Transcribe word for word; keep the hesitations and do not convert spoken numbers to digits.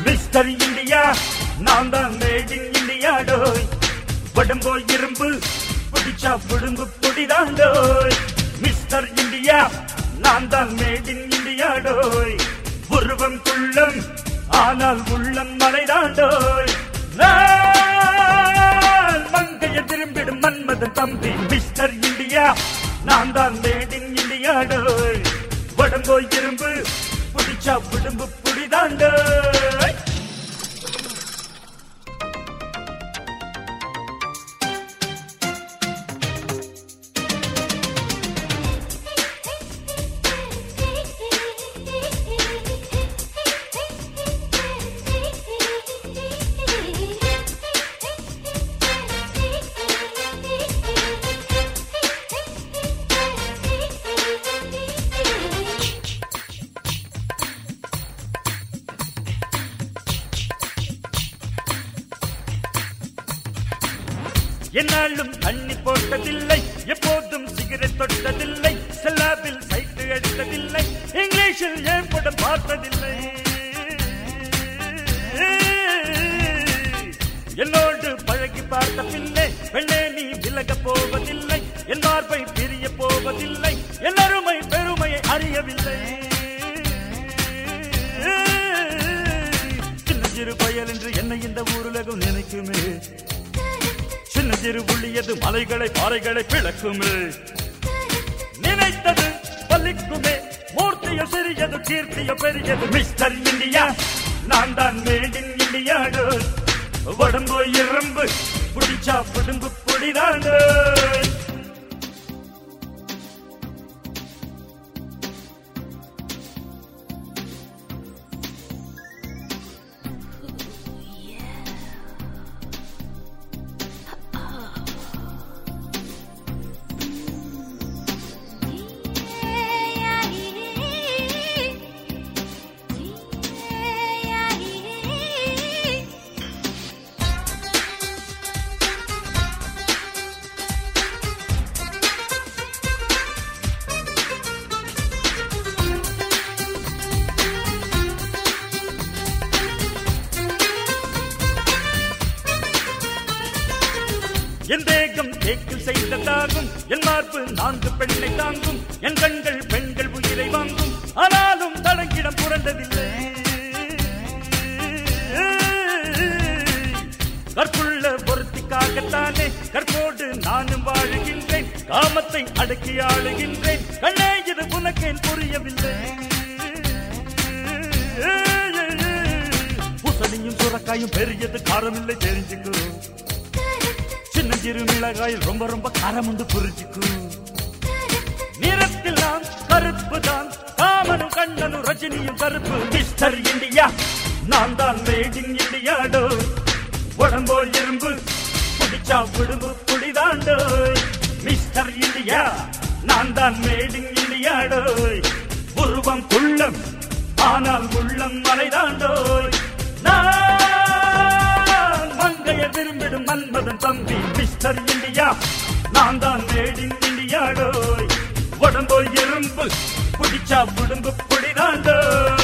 Mister India நான் தான் made in India டோய். உடம்போ இரும்பு பிடிச்சா விடும்பு பொடிதாண்டோய். மிஸ்டர் இந்தியா நான் தான் மேட் இன் இந்தியா டோய். உருவம் குள்ளம் ஆனால் உள்ளம் மலைதாண்டோய். மங்கைய திரும்பிடும் மன்மதன் தம்பி மிஸ்டர் இந்தியா நான் தான் மேட் இன் இந்தியா டோய். உடம்போ இரும்பு பிடிச்சா விடும்பு பொடிதாண்டோய். என்னாலும் தண்ணி போட்டதில்லை, எப்போதும் சிகரெட் தொட்டதில்லை, செல்லாவில் சைட்டு அடித்ததில்லை, இங்கிலீஷில் ஏன் படம் பார்த்ததில்லை. என்னோடு பழகி பார்த்த பிள்ளை பெண்ணே நீ விலக போவதில்லை, என் மார்பை பிரிய போவதில்லை, என் அருமை பெருமையை அறியவில்லை. சின்ன சிறு பயல் என்று என்னை இந்த ஊருலகம் நினைக்குமே, சின்ன சிறு புள்ளியது மலைகளை பாறைகளை பிளக்குமே, நினைத்தது பலிக்குமே, மூர்த்திய சிறியது கீர்த்திய பெரியது. மிஸ்டர் இந்தியா நான் தான் மேட் இன் இந்தியா டோய். உடம்பு இரும்பு பிடிச்சா விடும்பு பொடிதாண்டோ. என் தேகம் தேக்கில் செய்ததாகும், என் மார்பு நான்கு பெண்ணை தாங்கும், என் கண்கள் பெண்கள் உயிரை வாங்கும், ஆனாலும் தடங்கிடம் புரண்டதில்லை. கற்புள்ள பொருத்திக்காகத்தானே கற்போடு நானும் வாழுகின்றேன், காமத்தை அடக்கி ஆளுகின்றேன், கண்ணே இது உனக்கேன் புரியவில்லை. பூசணியும் சுரக்காயும் பெரியது காரமில்லை தெரிஞ்சுக்கோ, சின்ன சிறு மிளகாயில் ரொம்ப ரொம்ப காரம் உண்டு புரிஞ்சுக்கு. நிறத்தில் நான் கருப்பு தான், காமனும் கண்ணனும் ரஜினியும் கருப்பு. மிஸ்டர் இந்தியா நான் தான் மேட் இன் இந்தியா டோய். உடம்போ இரும்பு பிடிச்சா விடும்பு பொடிதாண்டோய். மிஸ்டர் இந்தியா நான் தான் மேட் இன் இந்தியா டோய். உருவம் குள்ளம் ஆனால் உள்ளம் மலைதாண்டோய். மங்கைய விரும்பிடும் மன்மதன் தம்பி மிஸ்டர் இந்தியா நான் தான் மேட் இன் இந்தியா டோய். உடம்போ இரும்பு பிடிச்சா விடும்பு பொடிதாண்டோய்.